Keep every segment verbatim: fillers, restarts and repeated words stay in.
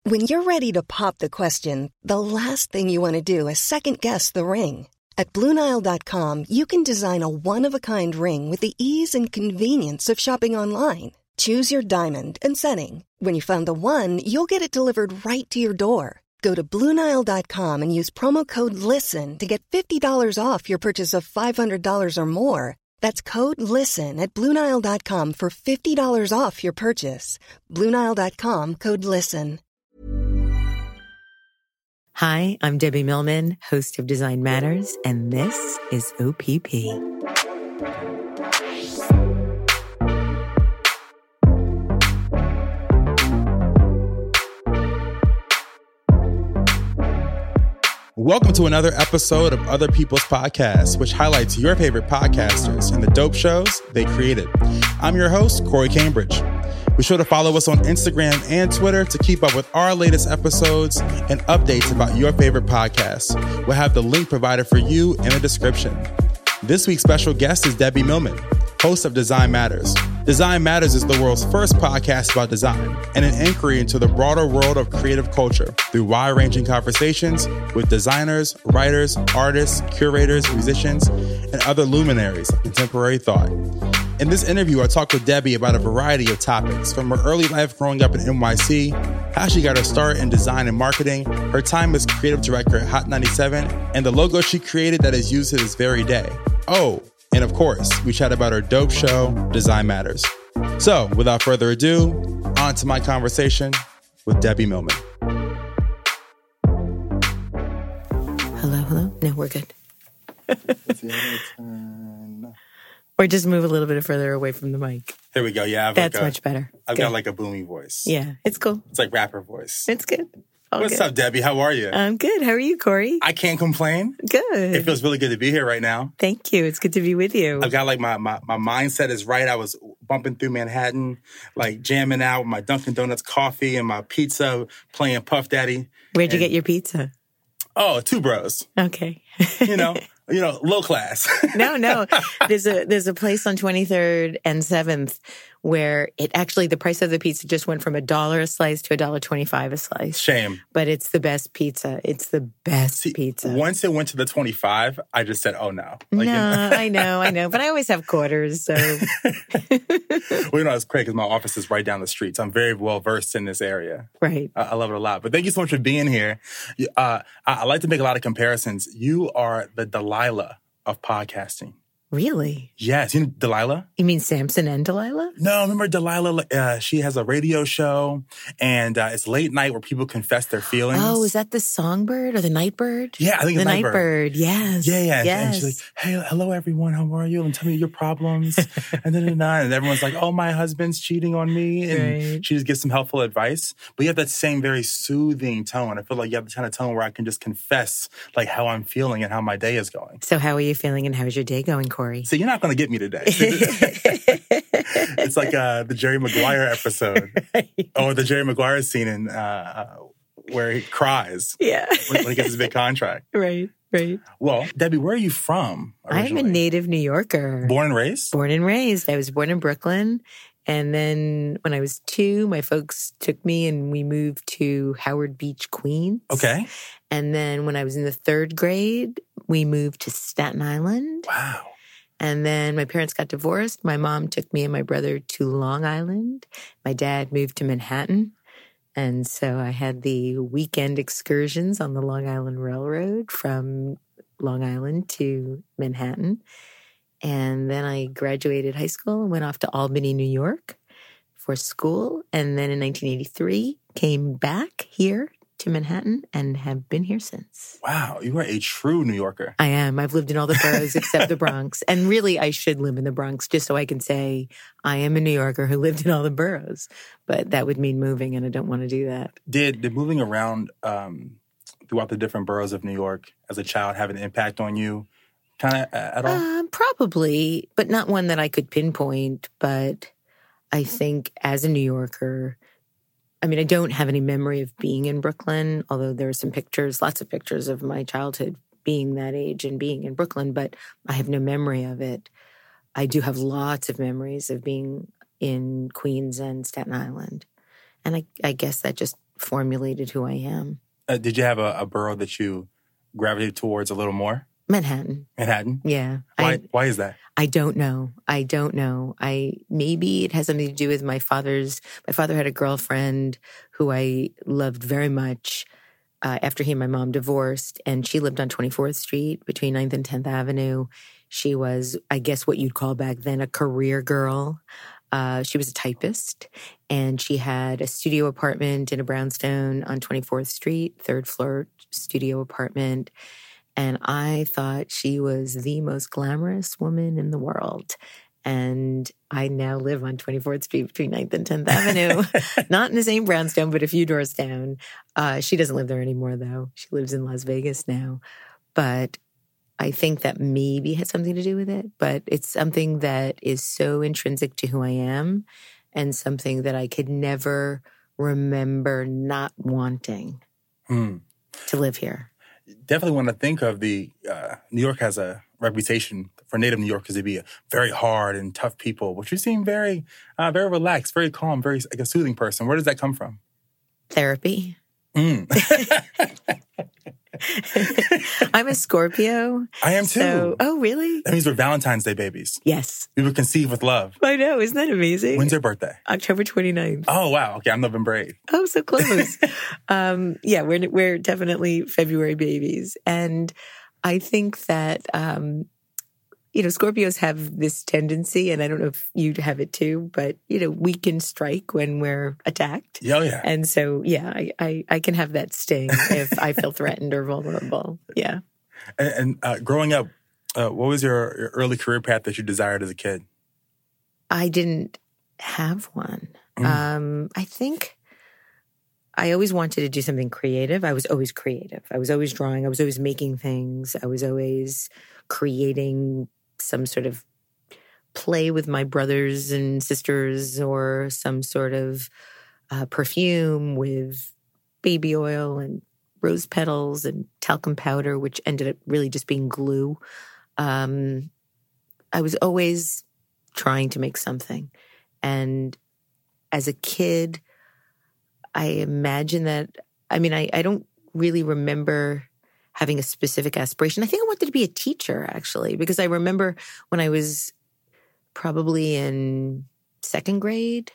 When you're ready to pop the question, the last thing you want to do is second-guess the ring. At Blue Nile dot com, you can design a one-of-a-kind ring with the ease and convenience of shopping online. Choose your diamond and setting. When you find the one, you'll get it delivered right to your door. Go to Blue Nile dot com and use promo code LISTEN to get fifty dollars off your purchase of five hundred dollars or more. That's code LISTEN at Blue Nile dot com for fifty dollars off your purchase. Blue Nile dot com, code LISTEN. Hi, I'm Debbie Millman, host of Design Matters, and this is O P P. Welcome to another episode of Other People's Podcasts, which highlights your favorite podcasters and the dope shows they created. I'm your host, Corey Cambridge. Be sure to follow us on Instagram and Twitter to keep up with our latest episodes and updates about your favorite podcasts. We'll have the link provided for you in the description. This week's special guest is Debbie Millman, host of Design Matters. Design Matters is the world's first podcast about design and an inquiry into the broader world of creative culture through wide-ranging conversations with designers, writers, artists, curators, musicians, and other luminaries of contemporary thought. In this interview, I talked with Debbie about a variety of topics, from her early life growing up in N Y C, how she got her start in design and marketing, her time as creative director at Hot ninety-seven, and the logo she created that is used to this very day. Oh, and of course, we chat about her dope show, Design Matters. So, without further ado, on to my conversation with Debbie Millman. Hello, hello. No, we're good. Or just move a little bit further away from the mic. Here we go. Yeah, I've That's like a, much better. I've good. got like a booming voice. Yeah, it's cool. It's like rapper voice. It's good. All What's good. up, Debbie? How are you? I'm good. How are you, Corey? I can't complain. Good. It feels really good to be here right now. Thank you. It's good to be with you. I've got like my, my, my mindset is right. I was bumping through Manhattan, like jamming out with my Dunkin' Donuts coffee and my pizza, playing Puff Daddy. Where'd you and, get your pizza? Oh, Two Bros. Okay. You know, you know, low class. no, no. There's a there's a place on twenty-third and seventh where it actually, the price of the pizza just went from a dollar a slice to a dollar twenty-five a slice. Shame. But it's the best pizza. It's the best See, pizza. Once it went to the twenty-five, I just said, oh no. Like, no, you know. I know, I know. But I always have quarters, so. Well, you know, it's great because my office is right down the street. So I'm very well versed in this area. Right. I, I love it a lot. But thank you so much for being here. Uh, I, I like to make a lot of comparisons. You are the Delilah of podcasting. Really? Yes. You know Delilah? You mean Samson and Delilah? No, remember Delilah? Uh, she has a radio show, and uh, it's late night where people confess their feelings. Oh, is that the songbird or the nightbird? Yeah, I think it's the Nightbird. Nightbird. Yes. Yeah, yeah. Yes. And she's like, hey, hello, everyone. How are you? And tell me your problems. and then and, and everyone's like, oh, my husband's cheating on me. And right. she just gives some helpful advice. But you have that same very soothing tone. I feel like you have the kind of tone where I can just confess like how I'm feeling and how my day is going. So how are you feeling and how's your day going, Corey? So you're not going to get me today. It's like uh, the Jerry Maguire episode, right. Or the Jerry Maguire scene in uh, where he cries. Yeah, when, when he gets his big contract. Right, right. Well, Debbie, where are you from originally? I'm a native New Yorker. Born and raised? Born and raised. I was born in Brooklyn. And then when I was two, my folks took me and we moved to Howard Beach, Queens. Okay. And then when I was in the third grade, we moved to Staten Island. Wow. And then my parents got divorced. My mom took me and my brother to Long Island. My dad moved to Manhattan. And so I had the weekend excursions on the Long Island Railroad from Long Island to Manhattan. And then I graduated high school and went off to Albany, New York for school. And then in nineteen eighty-three, came back here to Manhattan and have been here since. Wow, you are a true New Yorker. I am. I've lived in all the boroughs except the Bronx. And really, I should live in the Bronx just so I can say I am a New Yorker who lived in all the boroughs. But that would mean moving, and I don't want to do that. Did, did moving around um, throughout the different boroughs of New York as a child have an impact on you kind of at all? Uh, probably, but not one that I could pinpoint. But I think as a New Yorker, I mean, I don't have any memory of being in Brooklyn, although there are some pictures, lots of pictures of my childhood being that age and being in Brooklyn, but I have no memory of it. I do have lots of memories of being in Queens and Staten Island. And I, I guess that just formulated who I am. Uh, did you have a, a borough that you gravitated towards a little more? Manhattan. Manhattan? Yeah. Why, I, why is that? I don't know. I don't know. I maybe it has something to do with my father's. My father had a girlfriend who I loved very much uh, after he and my mom divorced, and she lived on twenty-fourth Street between ninth and tenth Avenue. She was, I guess, what you'd call back then a career girl. Uh, she was a typist, and she had a studio apartment in a brownstone on twenty-fourth Street, third floor studio apartment. And I thought she was the most glamorous woman in the world. And I now live on twenty-fourth Street between ninth and tenth Avenue. Not in the same brownstone, but a few doors down. Uh, she doesn't live there anymore, though. She lives in Las Vegas now. But I think that maybe has something to do with it. But it's something that is so intrinsic to who I am and something that I could never remember not wanting hmm. to live here. Definitely want to think of the, uh, New York has a reputation for native New Yorkers to be a very hard and tough people, but you seem very, uh, very relaxed, very calm, very like a soothing person. Where does that come from? Therapy. Mm. I'm a Scorpio. I am too. So, oh, really? That means we're Valentine's Day babies. Yes. We were conceived with love. I know. Isn't that amazing? When's your birthday? October twenty-ninth. Oh, wow. Okay, I'm November eighth. Oh, so close. um, yeah, we're we're definitely February babies. And I think that, um, you know, Scorpios have this tendency, and I don't know if you have it too, but, you know, we can strike when we're attacked. Oh, yeah. And so, yeah, I, I, I can have that sting if I feel threatened or vulnerable. Yeah. And, and uh, growing up, uh, what was your, your early career path that you desired as a kid? I didn't have one. Mm. Um, I think I always wanted to do something creative. I was always creative. I was always drawing. I was always making things. I was always creating some sort of play with my brothers and sisters, or some sort of uh, perfume with baby oil and rose petals and talcum powder, which ended up really just being glue. Um, I was always trying to make something. And as a kid, I imagine that, I mean, I, I don't really remember having a specific aspiration. I think I wanted to be a teacher, actually, because I remember when I was probably in second grade,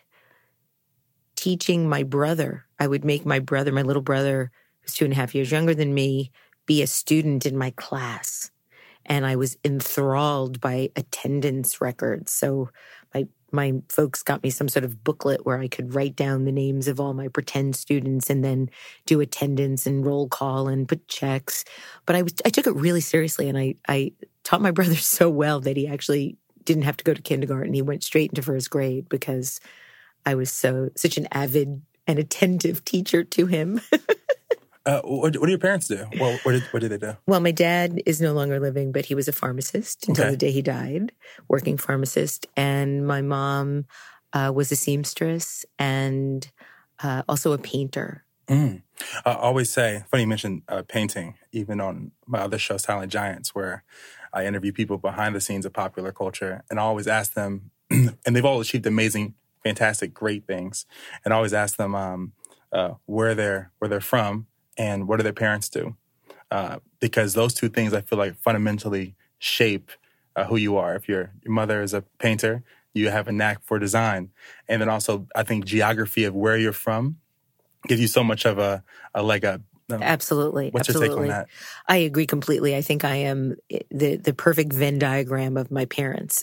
teaching my brother. I would make my brother, my little brother, who's two and a half years younger than me, be a student in my class. And I was enthralled by attendance records. So my my folks got me some sort of booklet where I could write down the names of all my pretend students and then do attendance and roll call and put checks. But I was, I took it really seriously, and I, I taught my brother so well that he actually didn't have to go to kindergarten. He went straight into first grade because I was so such an avid and attentive teacher to him. Uh, what, what do your parents do? Well, what did, what did they do? Well, my dad is no longer living, but he was a pharmacist until okay. the day he died, working pharmacist. And my mom uh, was a seamstress and uh, also a painter. Mm. I always say, funny you mentioned uh, painting, even on my other show, Silent Giants, where I interview people behind the scenes of popular culture. And I always ask them, and they've all achieved amazing, fantastic, great things. And I always ask them um, uh, where they're where they're from. And what do their parents do? Uh, because those two things, I feel like, fundamentally shape uh, who you are. If your your mother is a painter, you have a knack for design. And then also, I think geography of where you're from gives you so much of a, a leg up. Um, absolutely. What's absolutely. your take on that? I agree completely. I think I am the, the perfect Venn diagram of my parents.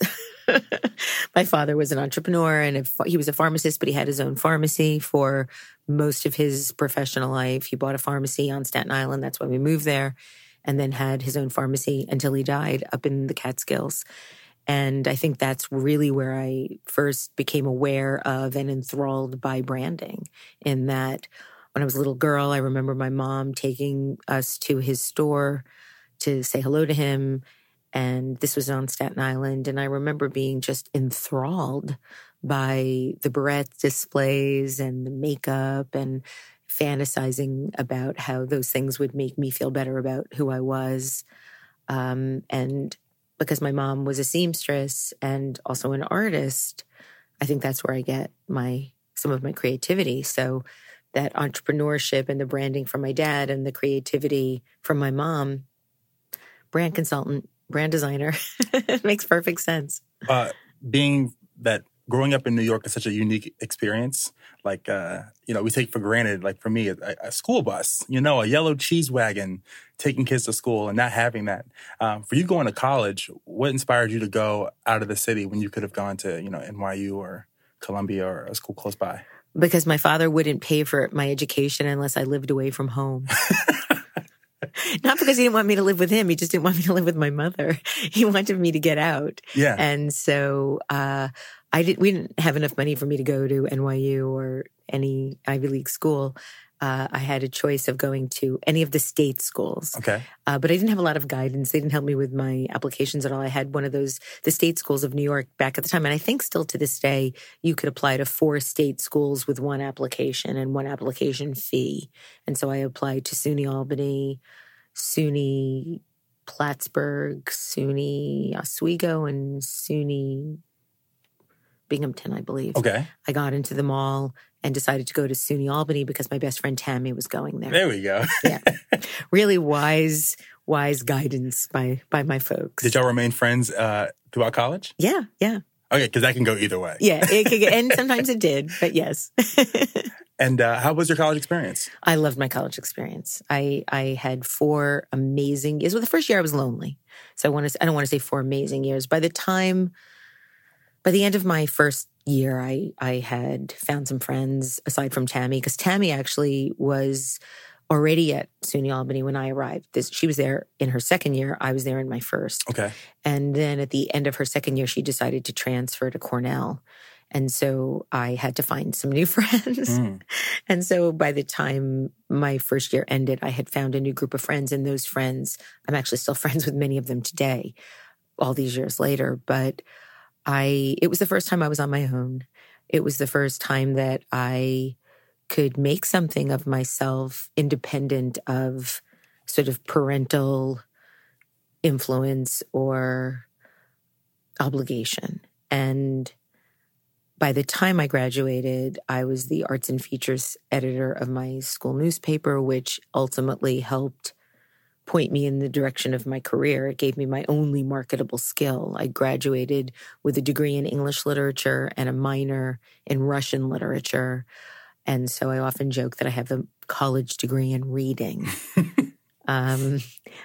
My father was an entrepreneur, and if, he was a pharmacist, but he had his own pharmacy for most of his professional life. He bought a pharmacy on Staten Island. That's why we moved there. And then had his own pharmacy until he died up in the Catskills. And I think that's really where I first became aware of and enthralled by branding, in that when I was a little girl, I remember my mom taking us to his store to say hello to him. And this was on Staten Island. And I remember being just enthralled by the barrette displays and the makeup, and fantasizing about how those things would make me feel better about who I was. Um, and because my mom was a seamstress and also an artist, I think that's where I get my some of my creativity. So that entrepreneurship and the branding from my dad and the creativity from my mom. Brand consultant, brand designer. It makes perfect sense. Uh, being that growing up in New York is such a unique experience. Like, uh, you know, we take for granted, like for me, a, a school bus, you know, a yellow cheese wagon, taking kids to school and not having that. Um, for you going to college, what inspired you to go out of the city when you could have gone to, you know, N Y U or Columbia or a school close by? Because my father wouldn't pay for my education unless I lived away from home. Not because he didn't want me to live with him. He just didn't want me to live with my mother. He wanted me to get out. Yeah. And so uh, I did, we didn't have enough money for me to go to N Y U or any Ivy League school. Uh, I had a choice of going to any of the state schools. Okay. Uh, but I didn't have a lot of guidance. They didn't help me with my applications at all. I had one of those, the state schools of New York back at the time. And I think still to this day, you could apply to four state schools with one application and one application fee. And so I applied to SUNY Albany, SUNY Plattsburgh, SUNY Oswego, and SUNY Binghamton, I believe. Okay. I got into them all and decided to go to SUNY Albany because my best friend Tammy was going there. There we go. Yeah. Really wise, wise guidance by by my folks. Did y'all remain friends uh, throughout college? Yeah, yeah. Okay, because that can go either way. Yeah, it could get, and sometimes it did, but yes. And uh, how was your college experience? I loved my college experience. I I had four amazing years. Well, the first year I was lonely. So I want to I don't want to say four amazing years. By the time, by the end of my first year, I I had found some friends aside from Tammy, because Tammy actually was already at SUNY Albany when I arrived. This, she was there in her second year. I was there in my first. Okay. And then at the end of her second year, she decided to transfer to Cornell. And so I had to find some new friends. Mm. And so by the time my first year ended, I had found a new group of friends. And those friends, I'm actually still friends with many of them today, all these years later. But I, it was the first time I was on my own. It was the first time that I could make something of myself independent of sort of parental influence or obligation. And by the time I graduated, I was the arts and features editor of my school newspaper, which ultimately helped point me in the direction of my career. It gave me my only marketable skill. I graduated with a degree in English literature and a minor in Russian literature. And so I often joke that I have a college degree in reading. um,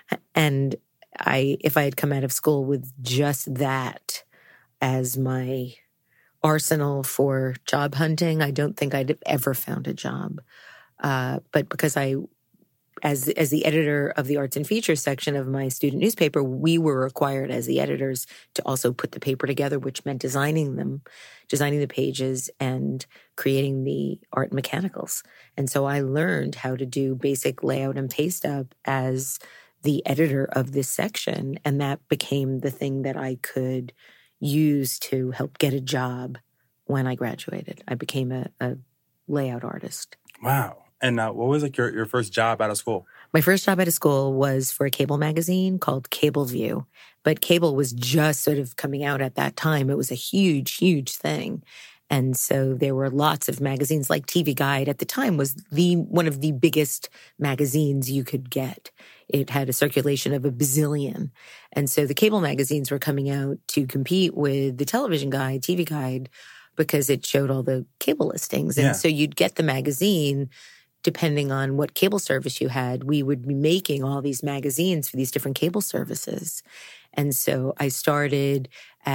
and I, if I had come out of school with just that as my arsenal for job hunting, I don't think I'd have ever found a job. Uh, but because I, as as the editor of the arts and features section of my student newspaper, we were required as the editors to also put the paper together, which meant designing them, designing the pages and creating the art mechanicals. And so I learned how to do basic layout and paste up as the editor of this section. And that became the thing that I could use to help get a job when I graduated. I became a, a layout artist. Wow. And uh, what was like your, your first job out of school? My first job out of school was for a cable magazine called Cable View. But cable was just sort of coming out at that time. It was a huge, huge thing. And so there were lots of magazines, like T V Guide at the time was the one of the biggest magazines you could get. It had a circulation of a bazillion. And so the cable magazines were coming out to compete with the Television Guide, T V Guide, because it showed all the cable listings. And yeah. So you'd get the magazine depending on what cable service you had. We would be making all these magazines for these different cable services. And so I started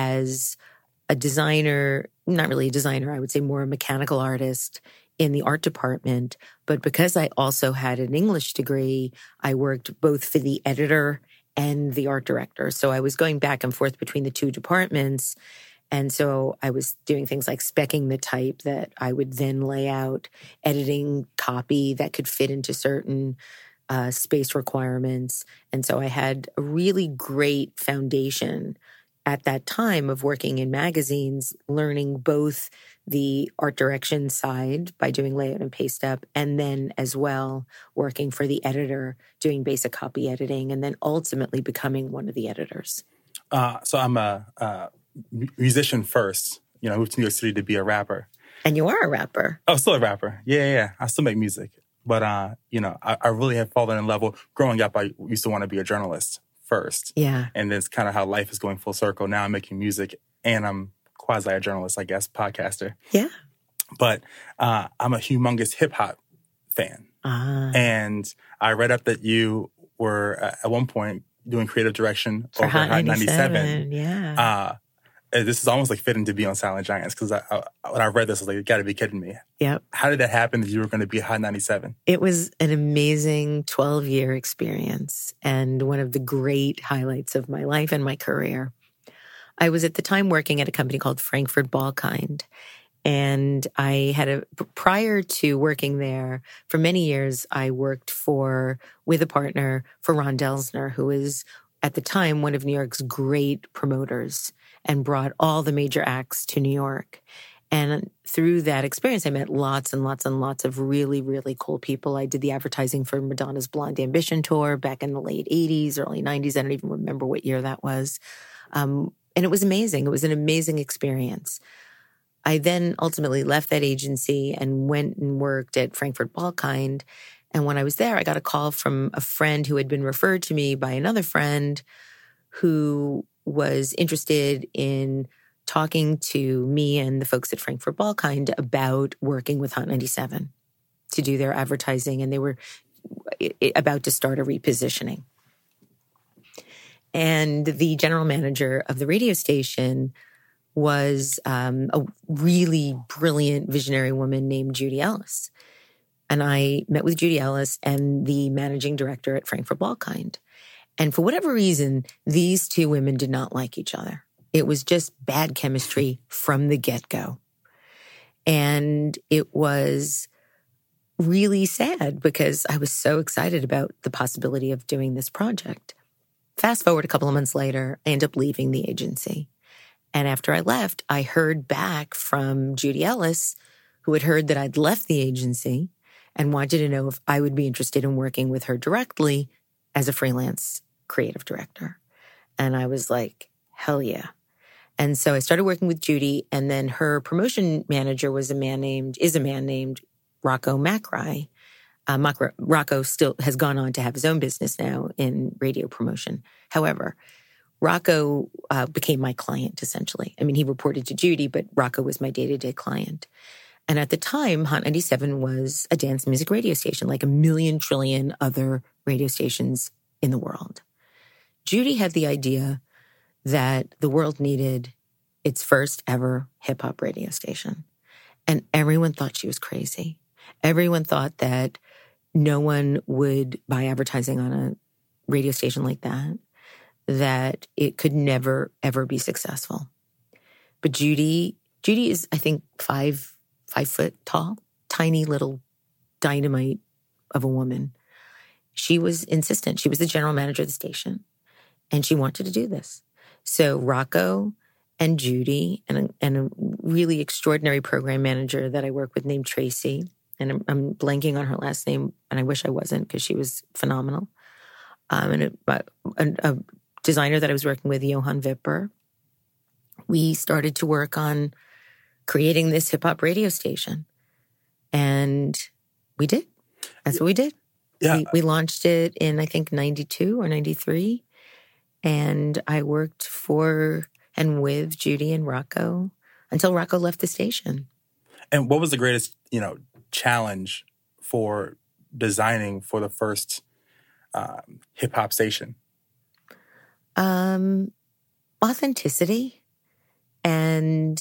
as a designer, not really a designer, I would say more a mechanical artist in the art department. But because I also had an English degree, I worked both for the editor and the art director. So I was going back and forth between the two departments. And so I was doing things like speccing the type that I would then lay out, editing copy that could fit into certain uh, space requirements. And so I had a really great foundation at that time of working in magazines, learning both the art direction side by doing layout and paste up, and then as well working for the editor, doing basic copy editing, and then ultimately becoming one of the editors. Uh, so I'm a, a musician first. You know, I moved to New York City to be a rapper. And you are a rapper. Oh, still a rapper. Yeah, yeah, yeah. I still make music. But, uh, you know, I, I really have fallen in love with, growing up, I used to want to be a journalist first. Yeah. And that's kind of how life is going full circle. Now I'm making music and I'm quasi a journalist, I guess, podcaster. Yeah. But uh, I'm a humongous hip hop fan. Ah. And I read up that you were uh, at one point doing creative direction For over Hot Hot ninety-seven. ninety-seven. Yeah. Uh, this is almost like fitting to be on Silent Giants because I, I, when I read this, I was like, you got to be kidding me. Yep. How did that happen that you were going to be Hot ninety-seven? It was an amazing twelve-year experience and one of the great highlights of my life and my career. I was at the time working at a company called Frankfurt Ballkind. And I had a, prior to working there for many years, I worked for, with a partner for Ron Delsner, who was at the time one of New York's great promoters and brought all the major acts to New York. And through that experience, I met lots and lots and lots of really, really cool people. I did the advertising for Madonna's Blonde Ambition tour back in the late eighties, early nineties. I don't even remember what year that was. Um, and it was amazing. It was an amazing experience. I then ultimately left that agency and went and worked at Frankfurt Ballkind. And when I was there, I got a call from a friend who had been referred to me by another friend who was interested in talking to me and the folks at Frankfurt Ballkind about working with Hot ninety-seven to do their advertising. And they were about to start a repositioning. And the general manager of the radio station was um, a really brilliant visionary woman named Judy Ellis. And I met with Judy Ellis and the managing director at Frankfurt Ballkind. And for whatever reason, these two women did not like each other. It was just bad chemistry from the get-go. And it was really sad because I was so excited about the possibility of doing this project. Fast forward a couple of months later, I end up leaving the agency. And after I left, I heard back from Judy Ellis, who had heard that I'd left the agency and wanted to know if I would be interested in working with her directly as a freelance creative director. And I was like, hell yeah. And so I started working with Judy, and then her promotion manager was a man named, is a man named Rocco Macri. Uh, Macri Rocco still has gone on to have his own business now in radio promotion. However, Rocco uh, became my client, essentially. I mean, he reported to Judy, but Rocco was my day-to-day client. And at the time, Hot ninety-seven was a dance music radio station, like a million trillion other radio stations in the world. Judy had the idea that the world needed its first ever hip-hop radio station. And everyone thought she was crazy. Everyone thought that no one would buy advertising on a radio station like that, that it could never, ever be successful. But Judy, Judy is, I think, five, five foot tall, tiny little dynamite of a woman. She was insistent. She was the general manager of the station, and she wanted to do this. So Rocco and Judy and a, and a really extraordinary program manager that I work with named Tracy, and I'm, I'm blanking on her last name, and I wish I wasn't because she was phenomenal. Um, and a, a, a designer that I was working with, Johan Vipper, we started to work on creating this hip-hop radio station. And we did. That's what we did. Yeah. We, we launched it in, I think, ninety-two or ninety-three. And I worked for and with Judy and Rocco until Rocco left the station. And what was the greatest, you know, challenge for designing for the first um, hip-hop station? Um, authenticity and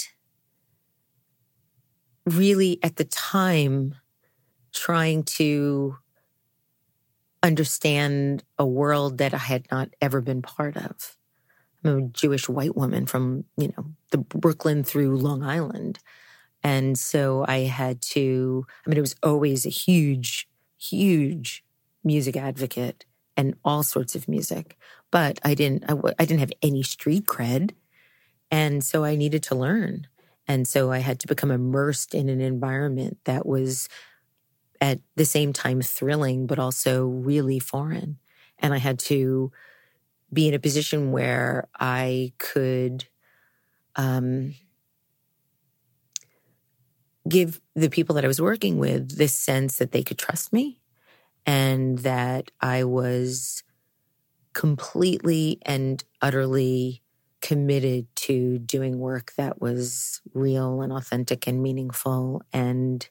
really at the time trying to understand a world that I had not ever been part of. I'm a Jewish white woman from, you know, the Brooklyn through Long Island. And so I had to, I mean, it was always a huge, huge music advocate and all sorts of music. But I didn't, I, I didn't have any street cred. And so I needed to learn. And so I had to become immersed in an environment that was at the same time thrilling, but also really foreign. And I had to be in a position where I could um, give the people that I was working with this sense that they could trust me and that I was completely and utterly committed to doing work that was real and authentic and meaningful and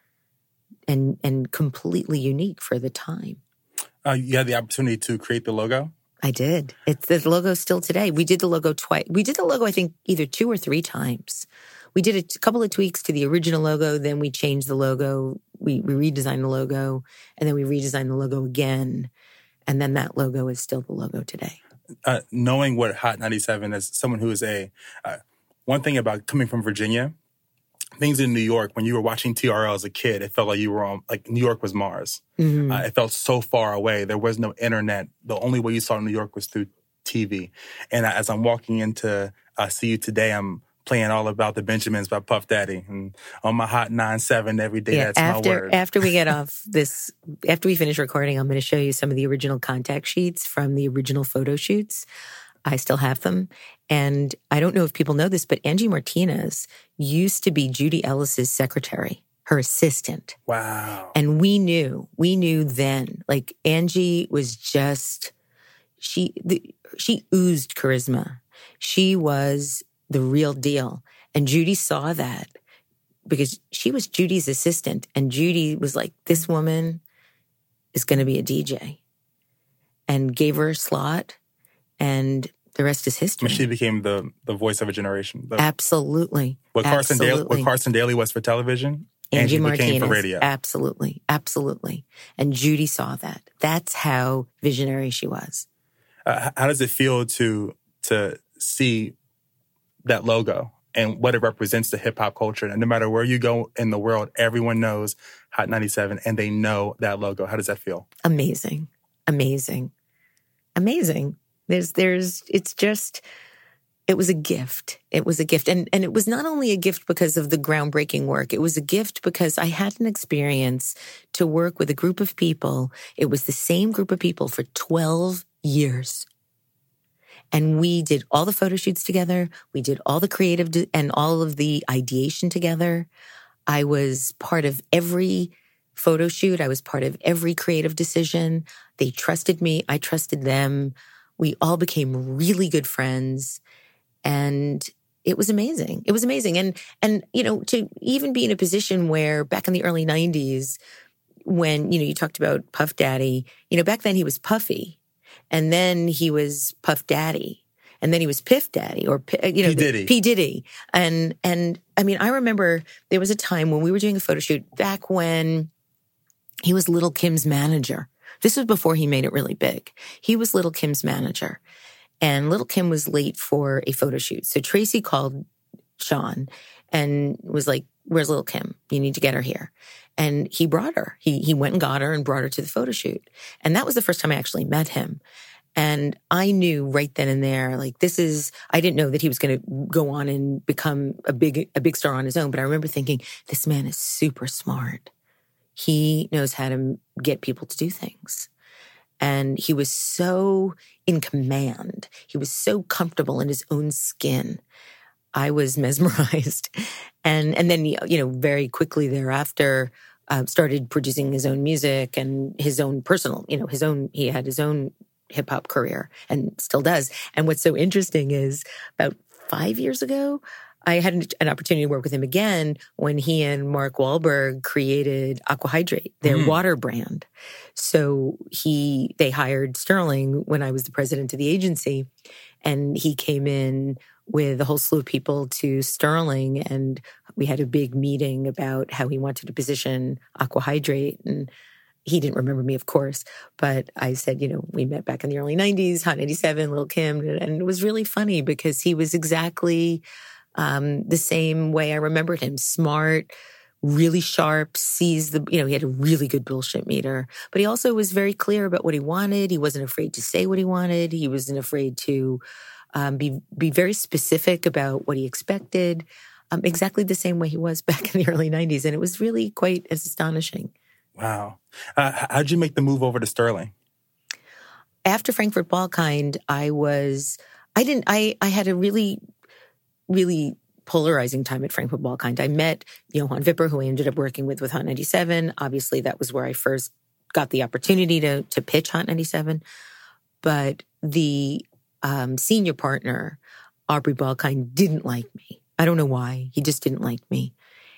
and and completely unique for the time. Uh, you had the opportunity to create the logo? I did. It's the logo still today. We did the logo twice. We did the logo, I think, either two or three times. We did a couple of tweaks to the original logo. Then we changed the logo. We, we redesigned the logo. And then we redesigned the logo again. And then that logo is still the logo today. Uh, knowing what Hot ninety-seven is, someone who is a... Uh, one thing about coming from Virginia, things in New York, when you were watching T R L as a kid, it felt like you were on... Like, New York was Mars. Mm-hmm. Uh, it felt so far away. There was no internet. The only way you saw New York was through T V. And as I'm walking into uh, See You Today, I'm playing All About the Benjamins by Puff Daddy. And on my Hot nine seven every day, yeah, that's after, my word. After we get off this, after we finish recording, I'm going to show you some of the original contact sheets from the original photo shoots. I still have them. And I don't know if people know this, but Angie Martinez used to be Judy Ellis's secretary, her assistant. Wow. And we knew, we knew then, like Angie was just, she, the, she oozed charisma. She was the real deal. And Judy saw that because she was Judy's assistant. And Judy was like, this woman is going to be a D J. And gave her a slot. And the rest is history. She became the, the voice of a generation. The, Absolutely. What Carson, Absolutely. Daly, what Carson Daly was for television, Angie, Angie Martinez became for radio. Absolutely. Absolutely. And Judy saw that. That's how visionary she was. Uh, how does it feel to to see that logo and what it represents to hip-hop culture? And no matter where you go in the world, everyone knows Hot ninety-seven and they know that logo. How does that feel? Amazing. Amazing. Amazing. There's, there's, it's just, it was a gift. It was a gift. And, and it was not only a gift because of the groundbreaking work. It was a gift because I had an experience to work with a group of people. It was the same group of people for twelve years. And we did all the photo shoots together. We did all the creative de- and all of the ideation together. I was part of every photo shoot. I was part of every creative decision. They trusted me. I trusted them. We all became really good friends. And it was amazing. It was amazing. And, and, you know, to even be in a position where back in the early nineties, when, you know, you talked about Puff Daddy, you know, back then he was Puffy. And then he was Puff Daddy. And then he was Piff Daddy or, you know, P. Diddy. P. Diddy. And, and I mean, I remember there was a time when we were doing a photo shoot back when he was Little Kim's manager. This was before he made it really big. He was Little Kim's manager. And Little Kim was late for a photo shoot. So Tracy called Sean and was like, where's Little Kim? You need to get her here. And he brought her. He he went and got her and brought her to the photo shoot. And that was the first time I actually met him. And I knew right then and there, like this is, I didn't know that he was going to go on and become a big, a big star on his own. But I remember thinking, this man is super smart. He knows how to get people to do things. And he was so in command. He was so comfortable in his own skin. I was mesmerized. And and then, you know, very quickly thereafter, uh, started producing his own music and his own personal, you know, his own, he had his own hip hop career and still does. And what's so interesting is about five years ago, I had an, an opportunity to work with him again when he and Mark Wahlberg created Aquahydrate, their mm. water brand. So he, they hired Sterling when I was the president of the agency, and he came in with a whole slew of people to Sterling, and we had a big meeting about how he wanted to position Aquahydrate. And he didn't remember me, of course, but I said, you know, we met back in the early nineties, Hot ninety-seven, Lil' Kim, and it was really funny because he was exactly um, the same way I remembered him. Smart, really sharp, sees the, you know, he had a really good bullshit meter, but he also was very clear about what he wanted. He wasn't afraid to say what he wanted. He wasn't afraid to um, be, be very specific about what he expected, um, exactly the same way he was back in the early nineties. And it was really quite astonishing. Wow. Uh, how'd you make the move over to Sterling? After Frankfurt Ballkind, I was, I didn't, I, I had a really, really polarizing time at Frankfurt Ballkind. I met Johan Vipper, who I ended up working with with Hot ninety-seven. Obviously, that was where I first got the opportunity to to pitch Hot ninety-seven. But the um, senior partner, Aubrey Ballkind, didn't like me. I don't know why. He just didn't like me.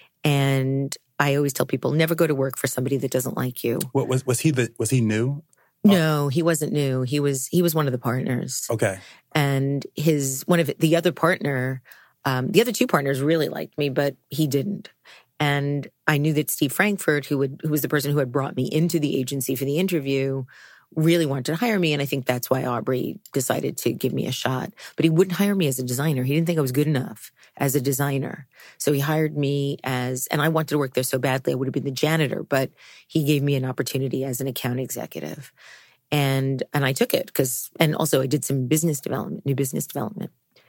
And I always tell people, never go to work for somebody that doesn't like you. What was was he the was he new? No, he wasn't new. He was he was one of the partners. Okay. And his one of the other partner, um, the other two partners really liked me, but he didn't. And I knew that Steve Frankfurt, who would who was the person who had brought me into the agency for the interview, really wanted to hire me. And I think that's why Aubrey decided to give me a shot. But he wouldn't hire me as a designer. He didn't think I was good enough as a designer. So he hired me as, and I wanted to work there so badly, I would have been the janitor, but he gave me an opportunity as an account executive. And, and I took it because, and also I did some business development, new business development.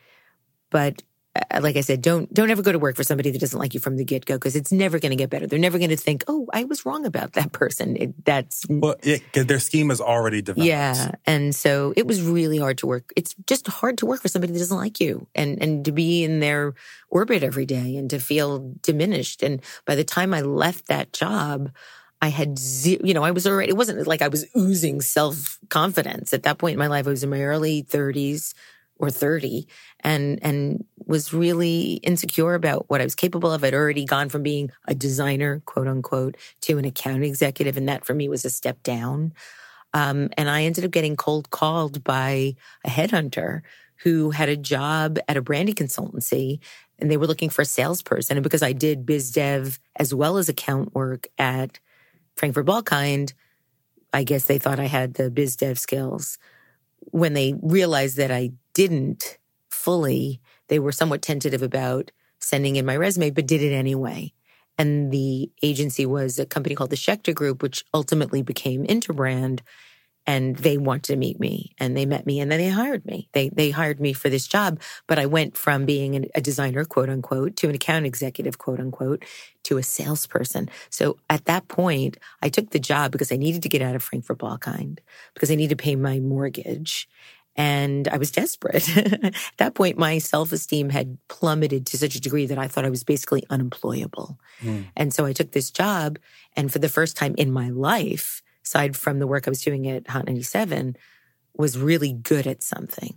But uh, like I said, don't, don't ever go to work for somebody that doesn't like you from the get-go, because it's never going to get better. They're never going to think, oh, I was wrong about that person. It, that's... Well, yeah, because their scheme is already developed. Yeah. And so it was really hard to work. It's just hard to work for somebody that doesn't like you, and, and to be in their orbit every day and to feel diminished. And by the time I left that job, I had, zero, you know, I was already, it wasn't like I was oozing self-confidence. At that point in my life, I was in my early thirties or thirty and, and was really insecure about what I was capable of. I'd already gone from being a designer, quote unquote, to an account executive. And that for me was a step down. Um, and I ended up getting cold called by a headhunter who had a job at a branding consultancy, and they were looking for a salesperson. And because I did biz dev as well as account work at Frankfurt Ballkind, I guess they thought I had the biz dev skills. When they realized that I didn't fully, they were somewhat tentative about sending in my resume, but did it anyway. And the agency was a company called the Schechter Group, which ultimately became Interbrand. And they wanted to meet me, and they met me, and then they hired me. They they hired me for this job, but I went from being a designer, quote unquote, to an account executive, quote unquote, to a salesperson. So at that point, I took the job because I needed to get out of Frankfurt Ballkind, because I needed to pay my mortgage. And I was desperate. At that point, my self-esteem had plummeted to such a degree that I thought I was basically unemployable. Mm. And so I took this job, and for the first time in my life, aside from the work I was doing at Hot ninety-seven, was really good at something.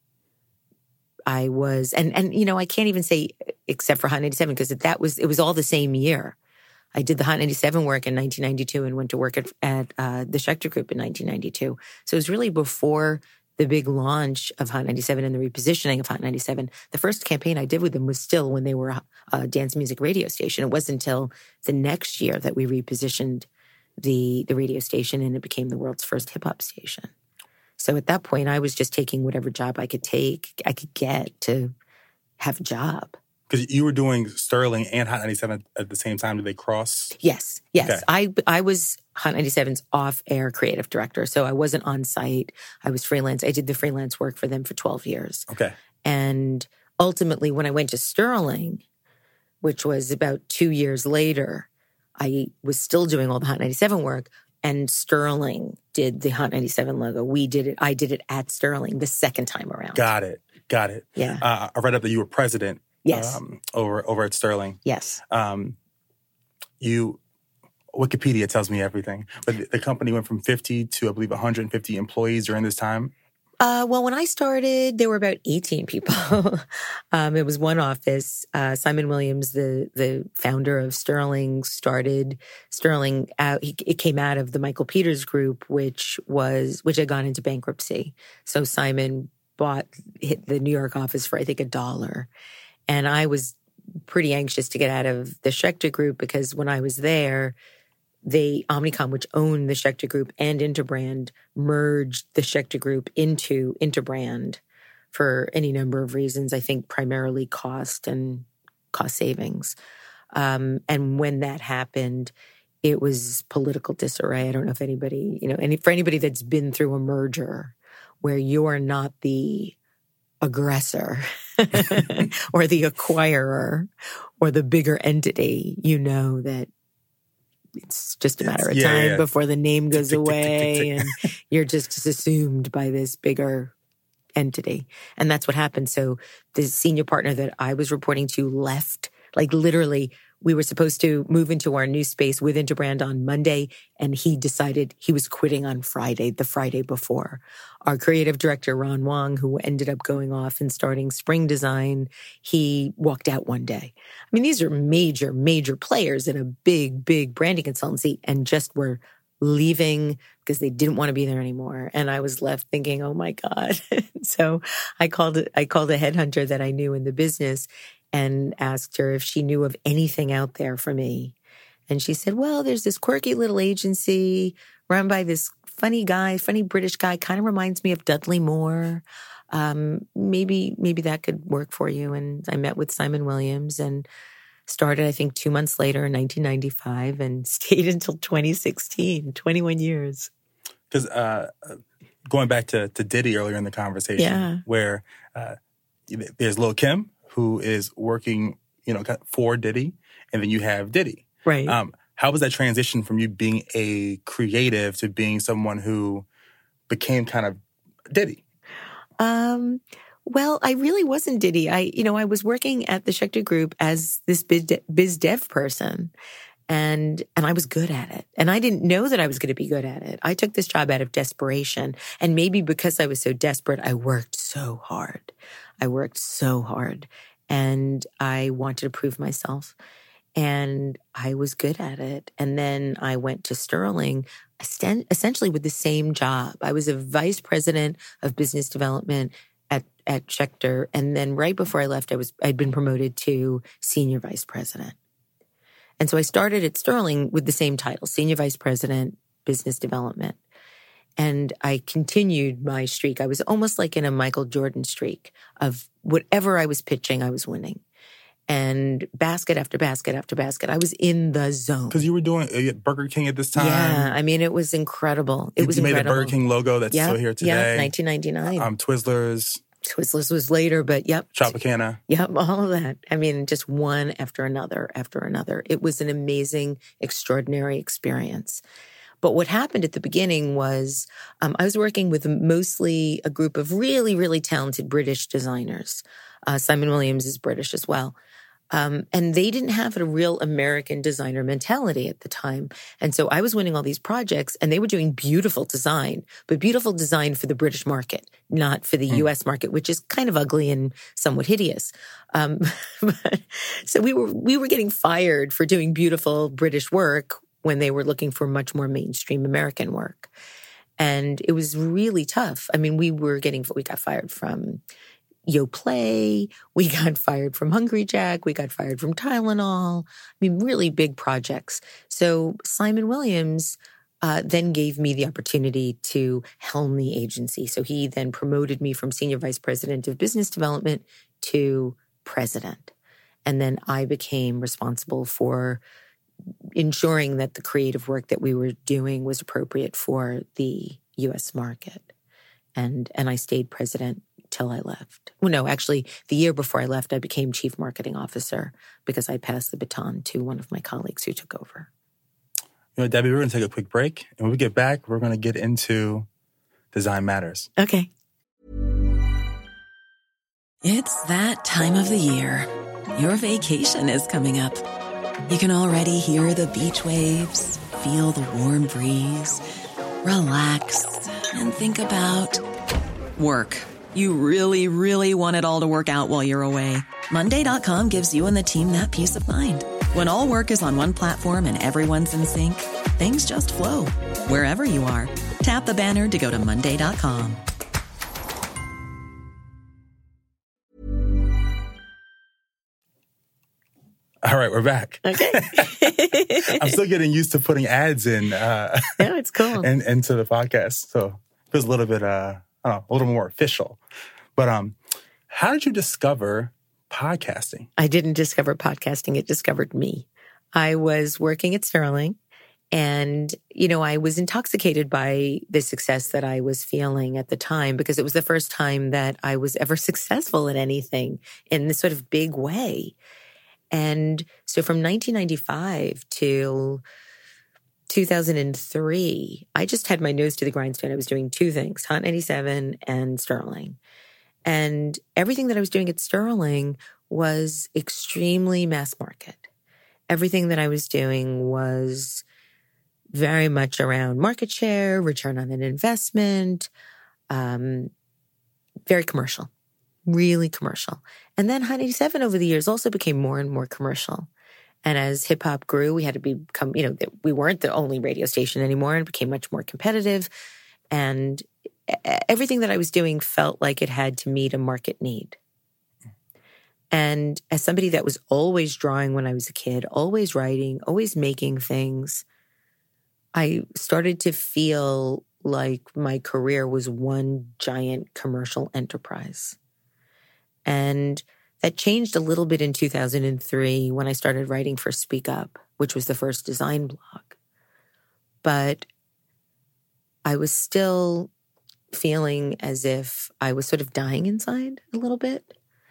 I was, and, and, you know, I can't even say except for Hot ninety-seven, because that was, it was all the same year. I did the Hot ninety-seven work in nineteen ninety-two and went to work at, at uh, the Schechter Group in nineteen ninety-two. So it was really before the big launch of Hot ninety-seven and the repositioning of Hot ninety-seven. The first campaign I did with them was still when they were a dance music radio station. It wasn't until the next year that we repositioned the the radio station, and it became the world's first hip hop station. So at that point, I was just taking whatever job I could take, I could get to have a job. Because you were doing Sterling and Hot ninety-seven at the same time. Did they cross? Yes, yes. Okay. I I was Hot ninety-seven's off-air creative director, so I wasn't on site. I was freelance. I did the freelance work for them for twelve years. Okay. And ultimately, when I went to Sterling, which was about two years later, I was still doing all the Hot ninety-seven work, and Sterling did the Hot ninety-seven logo. We did it. I did it at Sterling the second time around. Got it. Got it. Yeah. Uh, I read up that you were president. Yes. Um, over over at Sterling. Yes. Um, you, Wikipedia tells me everything, but the, the company went from fifty to, I believe, one hundred fifty employees during this time. Uh, well, when I started, there were about eighteen people. um, it was one office. Uh, Simon Williams, the the founder of Sterling, started Sterling out. He, it came out of the Michael Peters Group, which was which had gone into bankruptcy. So Simon bought hit the New York office for I think a dollar, and I was pretty anxious to get out of the Schechter Group, because when I was there, they, Omnicom, which owned the Schechter Group and Interbrand, merged the Schechter Group into Interbrand for any number of reasons. I think primarily cost and cost savings. Um, and when that happened, it was political disarray. I don't know if anybody, you know, any for anybody that's been through a merger where you're not the aggressor or the acquirer or the bigger entity, you know that it's just a matter of yeah, time yeah. before the name goes tick, tick, away tick, tick, tick. and you're just assumed by this bigger entity. And that's what happened. So the senior partner that I was reporting to left, like literally, we were supposed to move into our new space with Interbrand on Monday, and he decided he was quitting on Friday, the Friday before. Our creative director, Ron Wong, who ended up going off and starting Spring Design, he walked out one day. I mean, these are major, major players in a big, big branding consultancy, and just were leaving because they didn't want to be there anymore. And I was left thinking, oh my God. So I called I called a headhunter that I knew in the business and asked her if she knew of anything out there for me. And she said, well, there's this quirky little agency run by this funny guy, funny British guy, kind of reminds me of Dudley Moore. Um, maybe, maybe that could work for you. And I met with Simon Williams and started, I think, two months later in nineteen ninety-five and stayed until twenty sixteen, twenty-one years. Because uh, going back to, to Diddy earlier in the conversation, yeah. where uh, there's Lil' Kim, who is working, you know, for Diddy, and then you have Diddy. Right. Um, how was that transition from you being a creative to being someone who became kind of Diddy? Um, well, I really wasn't Diddy. I, you know, I was working at the Schechter Group as this biz, de- biz dev person, and and I was good at it. And I didn't know that I was going to be good at it. I took this job out of desperation, and maybe because I was so desperate, I worked so hard. I worked so hard, and I wanted to prove myself. And I was good at it. And then I went to Sterling essentially with the same job. I was a vice president of business development at, at Schechter. And then right before I left, I was, I'd been promoted to senior vice president. And so I started at Sterling with the same title, senior vice president, business development. And I continued my streak. I was almost like in a Michael Jordan streak of whatever I was pitching, I was winning. And basket after basket after basket, I was in the zone. Because you were doing uh, Burger King at this time. Yeah, I mean, it was incredible. It you, was you incredible. made the Burger King logo that's yep, still here today. Yeah, nineteen ninety-nine. Um, Twizzlers. Twizzlers was later, but yep. Tropicana. Yep, all of that. I mean, just one after another after another. It was an amazing, extraordinary experience. But what happened at the beginning was um, I was working with mostly a group of really, really talented British designers. Uh, Simon Williams is British as well. Um, and they didn't have a real American designer mentality at the time. And so I was winning all these projects and they were doing beautiful design, but beautiful design for the British market, not for the mm. U S market, which is kind of ugly and somewhat hideous. Um, but, so we were, we were getting fired for doing beautiful British work when they were looking for much more mainstream American work. And it was really tough. I mean, we were getting, we got fired from Yoplait. We got fired from Hungry Jack. We got fired from Tylenol. I mean, really big projects. So Simon Williams uh, then gave me the opportunity to helm the agency. So he then promoted me from senior vice president of business development to president. And then I became responsible for ensuring that the creative work that we were doing was appropriate for the U S market. And, and I stayed president till I left. Well, no, actually, the year before I left, I became chief marketing officer because I passed the baton to one of my colleagues who took over. You know, Debbie, we're going to take a quick break. And when we get back, we're going to get into Design Matters. Okay. It's that time of the year. Your vacation is coming up. You can already hear the beach waves, feel the warm breeze, relax, and think about work. You really, really want it all to work out while you're away. Monday dot com gives you and the team that peace of mind. When all work is on one platform and everyone's in sync, things just flow. Wherever you are, tap the banner to go to Monday dot com. All right, we're back. Okay. I'm still getting used to putting ads in. Uh, yeah, it's cool. And into the podcast, so it feels a little bit, uh, I don't know, a little more official. But um, how did you discover podcasting? I didn't discover podcasting; it discovered me. I was working at Sterling, and you know, I was intoxicated by the success that I was feeling at the time because it was the first time that I was ever successful at anything in this sort of big way. And so from nineteen ninety-five till two thousand three, I just had my nose to the grindstone. I was doing two things, Hot ninety-seven and Sterling. And everything that I was doing at Sterling was extremely mass market. Everything that I was doing was very much around market share, return on an investment, um, very commercial, really commercial. And then Hot eighty-seven over the years also became more and more commercial. And as hip hop grew, we had to become, you know, we weren't the only radio station anymore, and it became much more competitive. And everything that I was doing felt like it had to meet a market need. And as somebody that was always drawing when I was a kid, always writing, always making things, I started to feel like my career was one giant commercial enterprise. And that changed a little bit in two thousand three when I started writing for Speak Up, which was the first design blog. But I was still feeling as if I was sort of dying inside a little bit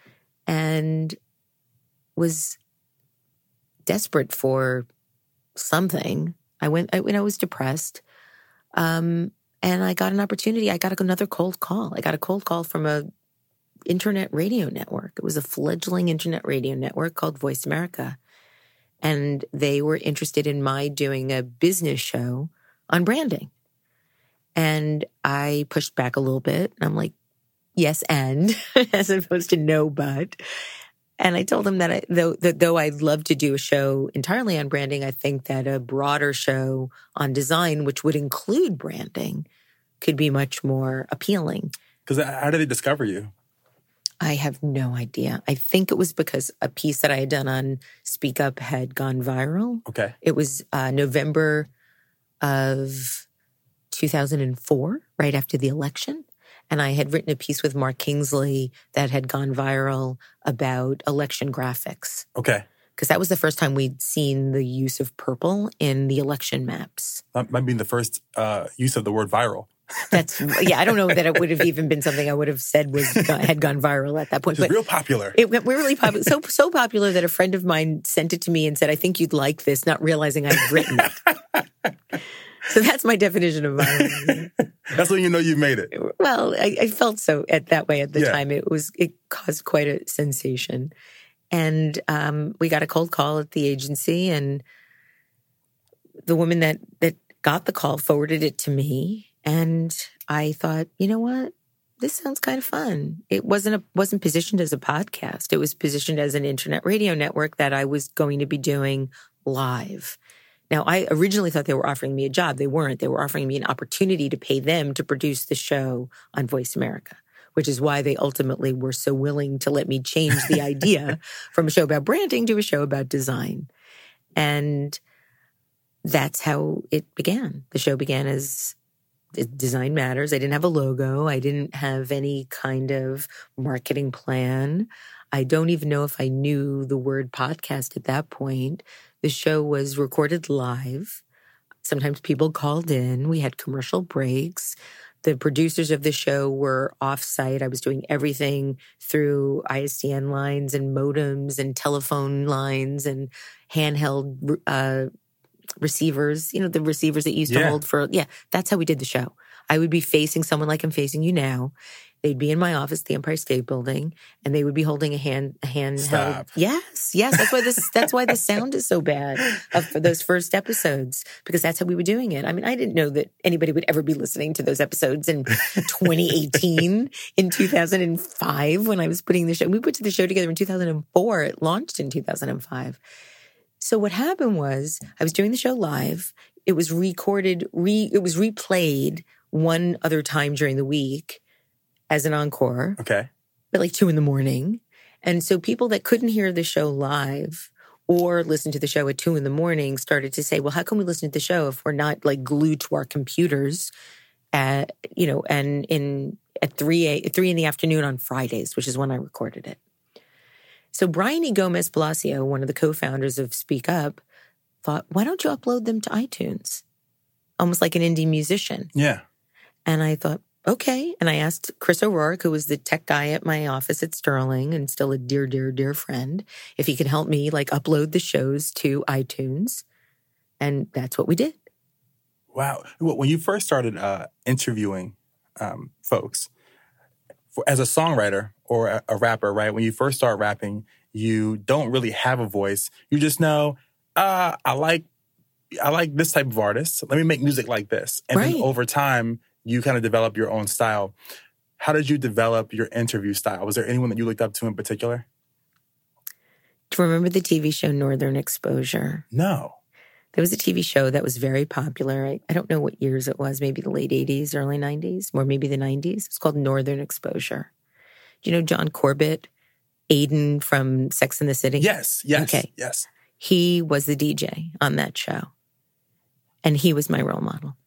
and was desperate for something. I went, I, when I was depressed, um, and I got an opportunity. I got another cold call. I got a cold call from a internet radio network. It was a fledgling internet radio network called Voice America. And they were interested in my doing a business show on branding. And I pushed back a little bit. I'm like, yes, and as opposed to no, but. And I told them that, I, though, that though I'd love to do a show entirely on branding, I think that a broader show on design, which would include branding, could be much more appealing. Because how did they discover you? I have no idea. I think it was because a piece that I had done on Speak Up had gone viral. Okay. It was uh, November of two thousand four, right after the election. And I had written a piece with Mark Kingsley that had gone viral about election graphics. Okay. Because that was the first time we'd seen the use of purple in the election maps. That might be the first uh, use of the word viral. That's, yeah, I don't know that it would have even been something I would have said was had gone viral at that point. It's but real popular. It went really popular. So, so popular that a friend of mine sent it to me and said, I think you'd like this, not realizing I'd written it. So that's my definition of viral. That's when you know you've made it. Well, I, I felt so at that way at the yeah. time. It was it caused quite a sensation. And um, we got a cold call at the agency, and the woman that, that got the call forwarded it to me. And I thought, you know what? This sounds kind of fun. It wasn't a, wasn't positioned as a podcast. It was positioned as an internet radio network that I was going to be doing live. Now, I originally thought they were offering me a job. They weren't. They were offering me an opportunity to pay them to produce the show on Voice America, which is why they ultimately were so willing to let me change the idea from a show about branding to a show about design. And that's how it began. The show began as Design Matters. I didn't have a logo. I didn't have any kind of marketing plan. I don't even know if I knew the word podcast at that point. The show was recorded live. Sometimes people called in. We had commercial breaks. The producers of the show were off-site. I was doing everything through I S D N lines and modems and telephone lines and handheld uh, receivers. You know, the receivers that you used yeah. to hold for, yeah, that's how we did the show. I would be facing someone like I'm facing you now. They'd be in my office, the Empire State Building, and they would be holding a hand, a handheld. Stop. Yes, yes. That's why this. That's why the sound is so bad of, for those first episodes, because that's how we were doing it. I mean, I didn't know that anybody would ever be listening to those episodes in twenty eighteen, in two thousand five, when I was putting the show. We put the show together in two thousand four. It launched in two thousand five. So what happened was, I was doing the show live. It was recorded. Re. It was replayed one other time during the week as an encore. Okay. At like two in the morning. And so people that couldn't hear the show live or listen to the show at two in the morning started to say, well, how can we listen to the show if we're not like glued to our computers at, you know, and in at three, a, three in the afternoon on Fridays, which is when I recorded it. So Brian E. Gomez Palacio, one of the co-founders of Speak Up, thought, why don't you upload them to iTunes? Almost like an indie musician. Yeah. And I thought, okay. And I asked Chris O'Rourke, who was the tech guy at my office at Sterling and still a dear, dear, dear friend, if he could help me like upload the shows to iTunes. And that's what we did. Wow. When you first started uh, interviewing um, folks, for, as a songwriter or a, a rapper, right? When you first start rapping, you don't really have a voice. You just know, uh, I like I like this type of artist. Let me make music like this. And right. then over time, you kind of develop your own style. How did you develop your interview style? Was there anyone that you looked up to in particular? Do you remember the T V show Northern Exposure? No. There was a T V show that was very popular. I, I don't know what years it was, maybe the late eighties, early nineties, or maybe the nineties. It's called Northern Exposure. Do you know John Corbett, Aiden from Sex and the City? Yes, yes, okay. yes. He was the D J on that show. And he was my role model.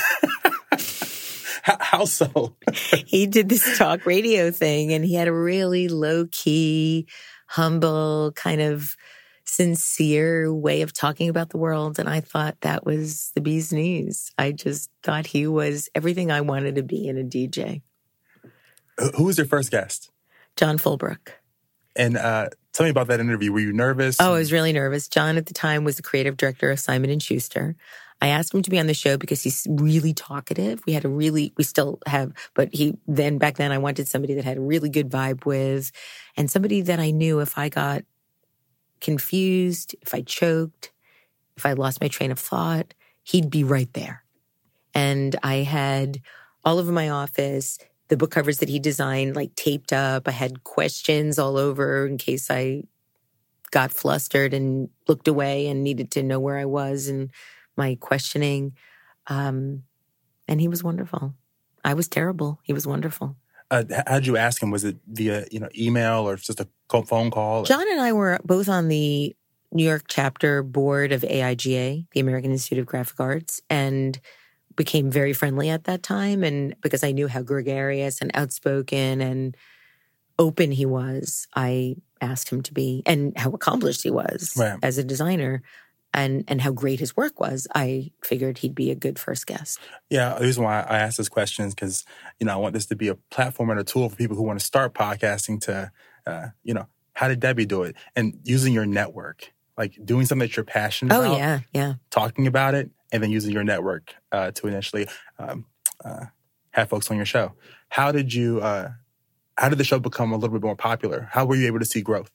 how, how so? He did this talk radio thing, and he had a really low-key, humble, kind of sincere way of talking about the world. And I thought that was the bee's knees. I just thought he was everything I wanted to be in a D J. Who was your first guest? John Fulbrook. And uh, tell me about that interview. Were you nervous? Oh, I was really nervous. John at the time was the creative director of Simon and Schuster. I asked him to be on the show because he's really talkative. We had a really, we still have, but he then, back then I wanted somebody that had a really good vibe with, and somebody that I knew if I got confused, if I choked, if I lost my train of thought, he'd be right there. And I had all over my office the book covers that he designed, like taped up. I had questions all over in case I got flustered and looked away and needed to know where I was and my questioning. Um, and he was wonderful. I was terrible. He was wonderful. Uh, how'd you ask him? Was it via, you know, email or just a phone call? John and I were both on the New York chapter board of A I G A, the American Institute of Graphic Arts, and became very friendly at that time. And because I knew how gregarious and outspoken and open he was, I asked him to be, and how accomplished he was right. as a designer. And and how great his work was, I figured he'd be a good first guest. Yeah, the reason why I asked this question is because, you know, I want this to be a platform and a tool for people who want to start podcasting to, uh, you know, how did Debbie do it? And using your network, like doing something that you're passionate oh, about. Oh, yeah, yeah. Talking about it, and then using your network uh, to initially um, uh, have folks on your show. How did you, uh, how did the show become a little bit more popular? How were you able to see growth?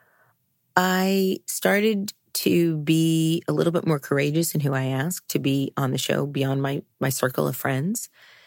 I started to be a little bit more courageous in who I asked to be on the show beyond my, my circle of friends.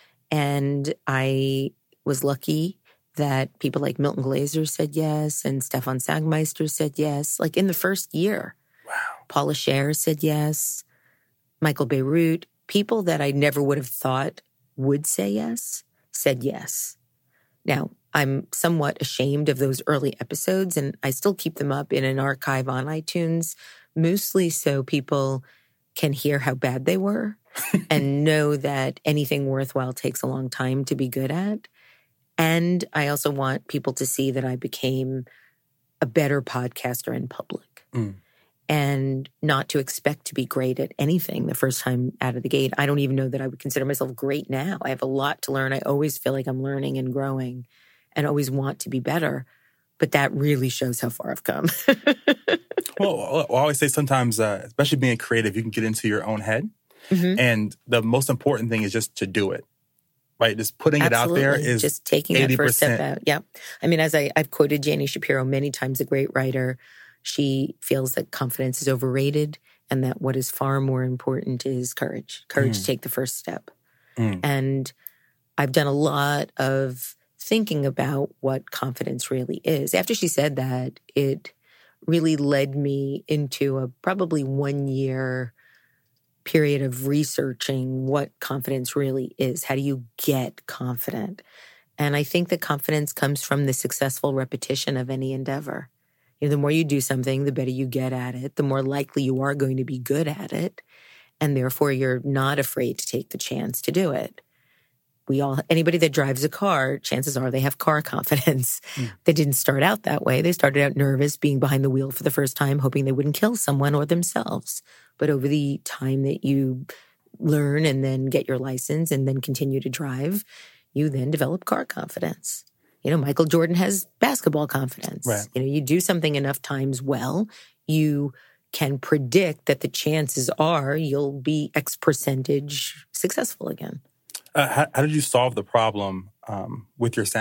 And I was lucky that people like Milton Glaser said yes, and Stefan Sagmeister said yes. Like in the first year, wow. Paula Scher said yes, Michael Beirut, people that I never would have thought would say yes, said yes. Now, I'm somewhat ashamed of those early episodes, and I still keep them up in an archive on iTunes, mostly so people can hear how bad they were and know that anything worthwhile takes a long time to be good at. And I also want people to see that I became a better podcaster in public mm. and not to expect to be great at anything the first time out of the gate. I don't even know that I would consider myself great now. I have a lot to learn. I always feel like I'm learning and growing and always want to be better. But that really shows how far I've come. Well, I always say sometimes, uh, especially being creative, you can get into your own head. Mm-hmm. And the most important thing is just to do it. Right? Just putting Absolutely. it out there is just taking eighty percent. that first step out. Yeah. I mean, as I, I've quoted Janie Shapiro many times, a great writer, she feels that confidence is overrated and that what is far more important is courage. Courage mm. to take the first step. Mm. And I've done a lot of thinking about what confidence really is. After she said that, it really led me into a probably one year period of researching what confidence really is. How do you get confident? And I think that confidence comes from the successful repetition of any endeavor. You know, the more you do something, the better you get at it, the more likely you are going to be good at it. And therefore, you're not afraid to take the chance to do it. We all, anybody that drives a car, chances are they have car confidence. Mm. They didn't start out that way. They started out nervous, being behind the wheel for the first time, hoping they wouldn't kill someone or themselves. But over the time that you learn and then get your license and then continue to drive, you then develop car confidence. You know, Michael Jordan has basketball confidence. Right. You know, you do something enough times well, you can predict that the chances are you'll be X percentage successful again. Uh, how, how did you solve the problem um, with your sound? Like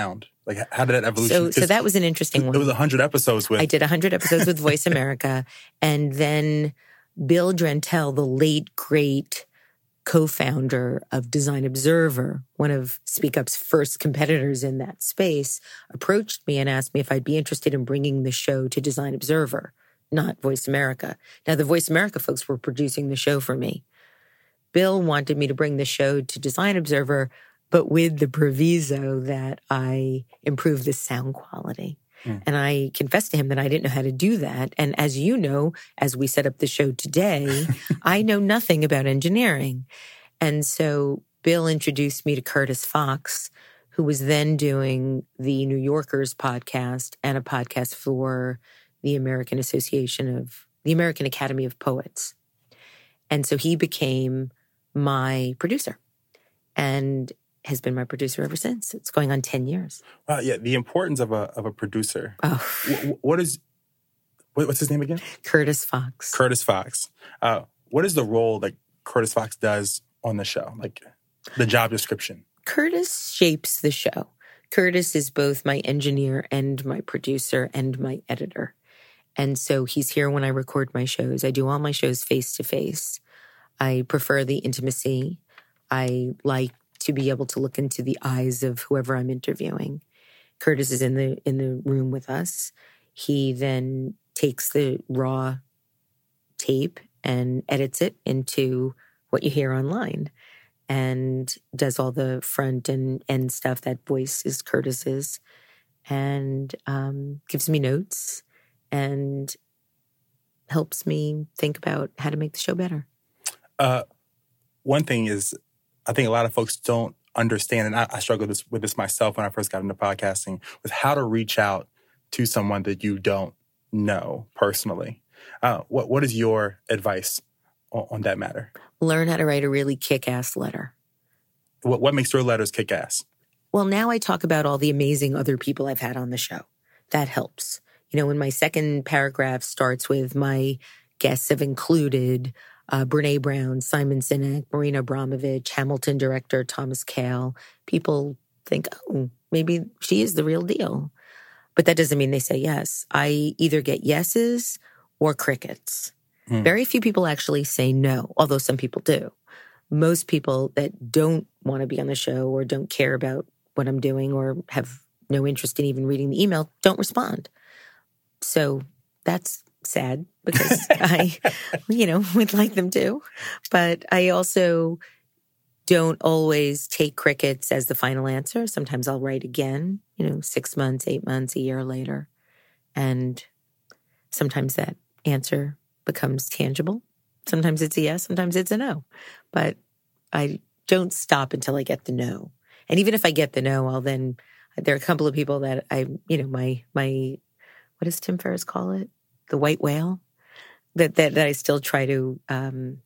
Like, how did that evolution? So, so that was an interesting one. It was one hundred episodes with... I did one hundred episodes with Voice America. And then Bill Drentel, the late, great co-founder of Design Observer, one of Speak Up's first competitors in that space, approached me and asked me if I'd be interested in bringing the show to Design Observer, not Voice America. Now, the Voice America folks were producing the show for me. Bill wanted me to bring the show to Design Observer, but with the proviso that I improve the sound quality. Mm. And I confessed to him that I didn't know how to do that. And as you know, as we set up the show today, I know nothing about engineering. And so Bill introduced me to Curtis Fox, who was then doing the New Yorker's podcast and a podcast for the American Association of, the American Academy of Poets. And so he became my producer and has been my producer ever since. It's going on ten years. Wow, yeah, the importance of a of a producer. Oh. What, what is, what, what's his name again? Curtis Fox. Curtis Fox. Uh, what is the role that Curtis Fox does on the show? Like the job description? Curtis shapes the show. Curtis is both my engineer and my producer and my editor. And so he's here when I record my shows. I do all my shows face to face. I prefer the intimacy. I like to be able to look into the eyes of whoever I'm interviewing. Curtis is in the in the room with us. He then takes the raw tape and edits it into what you hear online and does all the front and end stuff. That voice is Curtis's, and um, gives me notes and helps me think about how to make the show better. Uh, one thing is, I think a lot of folks don't understand, and I, I struggled this, with this myself when I first got into podcasting, was how to reach out to someone that you don't know personally. Uh, what What is your advice on, on that matter? Learn how to write a really kick-ass letter. What, what makes your letters kick-ass? Well, now I talk about all the amazing other people I've had on the show. That helps. You know, when my second paragraph starts with my guests have included Uh, Brene Brown, Simon Sinek, Marina Abramovich, Hamilton director Thomas Kail. People think, oh, maybe she is the real deal. But that doesn't mean they say yes. I either get yeses or crickets. Hmm. Very few people actually say no, although some people do. Most people that don't want to be on the show or don't care about what I'm doing or have no interest in even reading the email don't respond. So that's sad because I, you know, would like them to. But I also don't always take crickets as the final answer. Sometimes I'll write again, you know, six months, eight months, a year later. And sometimes that answer becomes tangible. Sometimes it's a yes, sometimes it's a no. But I don't stop until I get the no. And even if I get the no, I'll then, there are a couple of people that I, you know, my, my, what does Tim Ferriss call it? The white whale that, that, that I still try to um,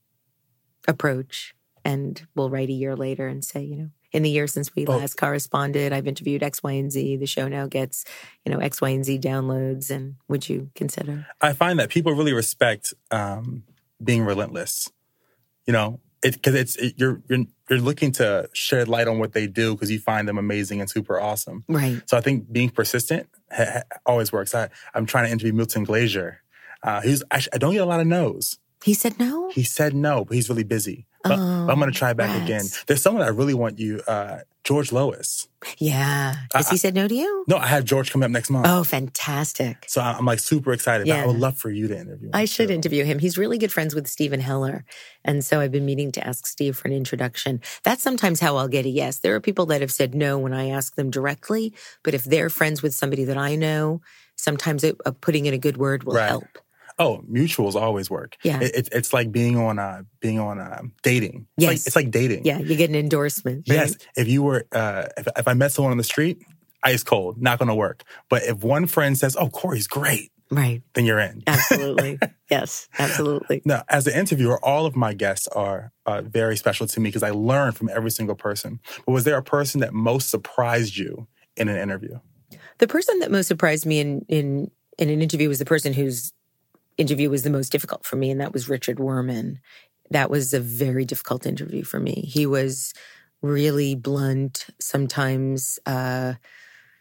approach and will write a year later and say, you know, in the year since we last oh. corresponded, I've interviewed X, Y, and Z. The show now gets, you know, X, Y, and Z downloads. And would you consider? I find that people really respect um, being relentless, you know, because it, it's it, you're, you're you're looking to shed light on what they do because you find them amazing and super awesome. Right. So I think being persistent ha- ha- always works. I, I'm trying to interview Milton Glaser. Uh, he's I, I don't get a lot of no's. He said no? He said no, but he's really busy. But, oh, but I'm going to try back rats. again. There's someone I really want you, uh, George Lois. Yeah. Has I, he said no to you? No, I have George coming up next month. Oh, fantastic. So I'm like super excited. Yeah. I would love for you to interview him. I should too. interview him. He's really good friends with Stephen Heller. And so I've been meaning to ask Steve for an introduction. That's sometimes how I'll get a yes. There are people that have said no when I ask them directly. But if they're friends with somebody that I know, sometimes it, uh, putting in a good word will right. help. Oh, mutuals always work. Yeah, it, it's it's like being on uh, being on uh, dating. It's yes, like, it's like dating. Yeah, you get an endorsement. Right? Yes, if you were uh, if if I met someone on the street, ice cold, not going to work. But if one friend says, "Oh, Corey's great," right, then you're in. Absolutely, yes, absolutely. Now, as an interviewer, all of my guests are uh, very special to me because I learn from every single person. But was there a person that most surprised you in an interview? The person that most surprised me in in in an interview was the person whose interview was the most difficult for me, and that was Richard Werman. That was a very difficult interview for me. He was really blunt, sometimes uh,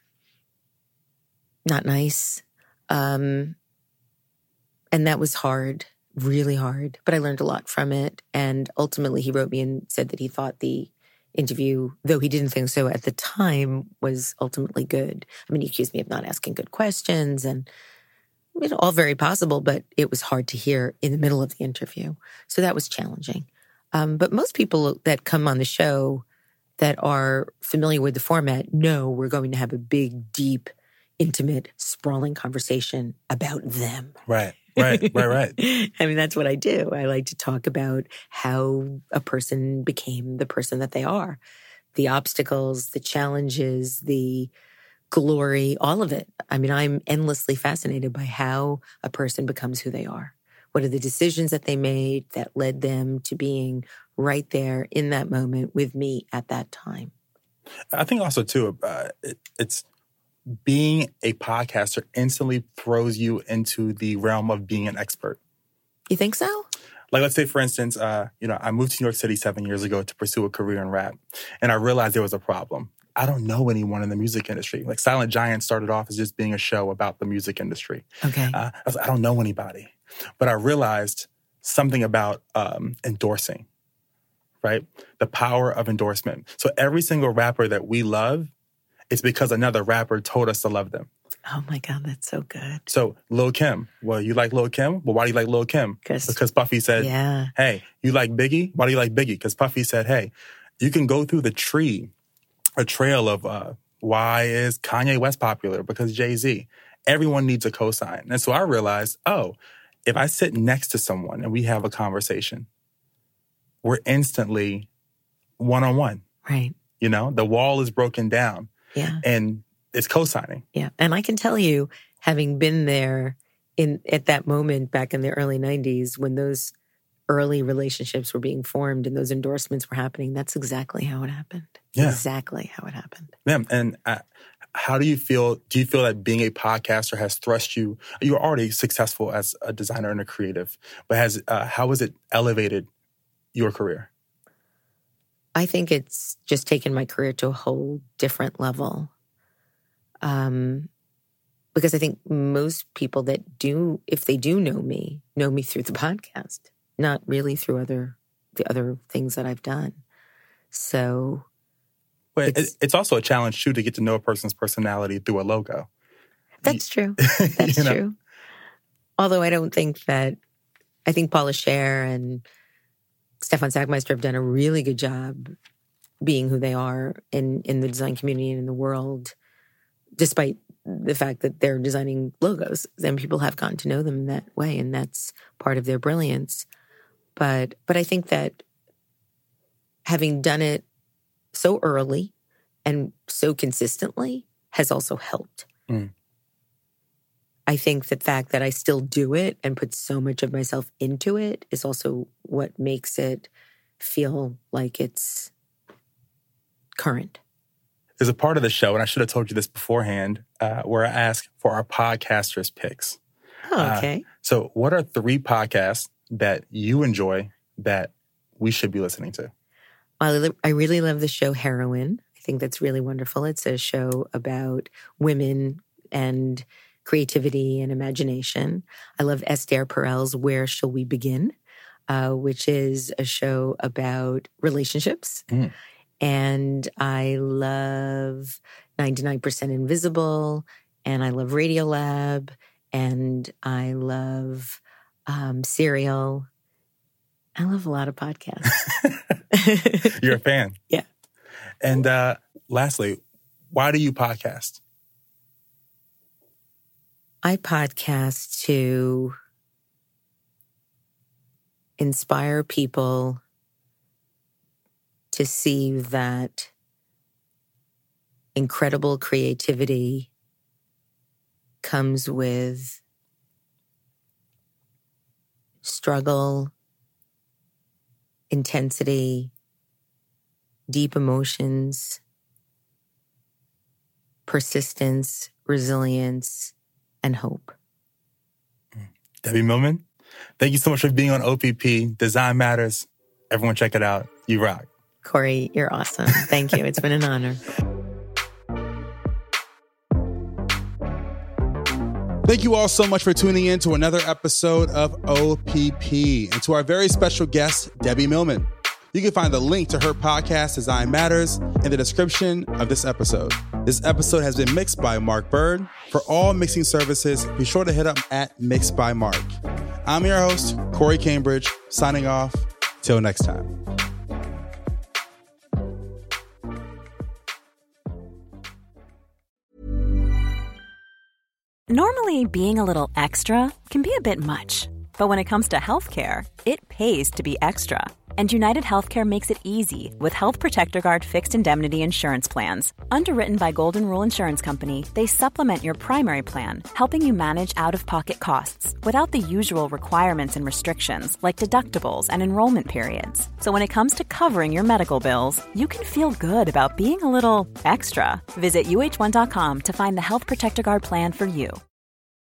not nice. Um, and that was hard, really hard. But I learned a lot from it. And ultimately, he wrote me and said that he thought the interview, though he didn't think so at the time, was ultimately good. I mean, he accused me of not asking good questions and you know, all very possible, but it was hard to hear in the middle of the interview. So that was challenging. Um, but most people that come on the show that are familiar with the format know we're going to have a big, deep, intimate, sprawling conversation about them. Right, right, right, right. I mean, that's what I do. I like to talk about how a person became the person that they are. The obstacles, the challenges, the glory, all of it. I mean, I'm endlessly fascinated by how a person becomes who they are. What are the decisions that they made that led them to being right there in that moment with me at that time? I think also, too, uh, it, it's being a podcaster instantly throws you into the realm of being an expert. You think so? Like, let's say, for instance, uh, you know, I moved to New York City seven years ago to pursue a career in rap, and I realized there was a problem. I don't know anyone in the music industry. Like Silent Giant started off as just being a show about the music industry. Okay. Uh, I was like, I don't know anybody. But I realized something about um, endorsing, right? The power of endorsement. So every single rapper that we love, it's because another rapper told us to love them. Oh my God, that's so good. So Lil' Kim, well, you like Lil' Kim? Well, why do you like Lil' Kim? Because Puffy said, yeah. Hey, you like Biggie? Why do you like Biggie? Because Puffy said, hey, you can go through the tree, a trail of uh, why is Kanye West popular? Because Jay-Z. Everyone needs a cosign. And so I realized, oh, if I sit next to someone and we have a conversation, we're instantly one-on-one. Right. You know, the wall is broken down. Yeah. And it's co-signing. Yeah. And I can tell you, having been there in at that moment back in the early nineties when those early relationships were being formed and those endorsements were happening, that's exactly how it happened. Yeah. Exactly how it happened. Yeah. And uh, how do you feel, do you feel that being a podcaster has thrust you, you're already successful as a designer and a creative, but has uh, how has it elevated your career? I think it's just taken my career to a whole different level. Um, because I think most people that do, if they do know me, know me through the podcast, not really through other the other things that I've done. So, but it's, it's also a challenge too to get to know a person's personality through a logo. That's true. That's you know? true. Although I don't think that I think Paula Scher and Stefan Sackmeister have done a really good job being who they are in, in the design community and in the world, despite the fact that they're designing logos. And people have gotten to know them in that way, and that's part of their brilliance. But but I think that having done it so early and so consistently has also helped. Mm. I think the fact that I still do it and put so much of myself into it is also what makes it feel like it's current. There's a part of the show, and I should have told you this beforehand, uh, where I ask for our podcasters' picks. Oh, okay. Uh, so what are three podcasts that you enjoy that we should be listening to? I, I really love the show Heroine. I think that's really wonderful. It's a show about women and creativity and imagination. I love Esther Perel's Where Shall We Begin, uh, which is a show about relationships. Mm. And I love ninety-nine percent Invisible, and I love Radiolab, and I love um, Serial. I love a lot of podcasts. You're a fan. Yeah. And uh, lastly, why do you podcast? I podcast to inspire people to see that incredible creativity comes with struggle, intensity, deep emotions, persistence, resilience, and hope. Debbie Millman, thank you so much for being on O P P. Design Matters. Everyone check it out. You rock. Corey, you're awesome. Thank you. It's been an honor. Thank you all so much for tuning in to another episode of O P P and to our very special guest, Debbie Millman. You can find the link to her podcast, Design Matters, in the description of this episode. This episode has been mixed by Mark Bird. For all mixing services, be sure to hit up at Mixed by Mark. I'm your host, Corey Cambridge, signing off. Till next time. Normally, being a little extra can be a bit much, but when it comes to healthcare, it pays to be extra. And United Healthcare makes it easy with Health Protector Guard fixed indemnity insurance plans. Underwritten by Golden Rule Insurance Company, they supplement your primary plan, helping you manage out-of-pocket costs without the usual requirements and restrictions like deductibles and enrollment periods. So when it comes to covering your medical bills, you can feel good about being a little extra. Visit U H one dot com to find the Health Protector Guard plan for you.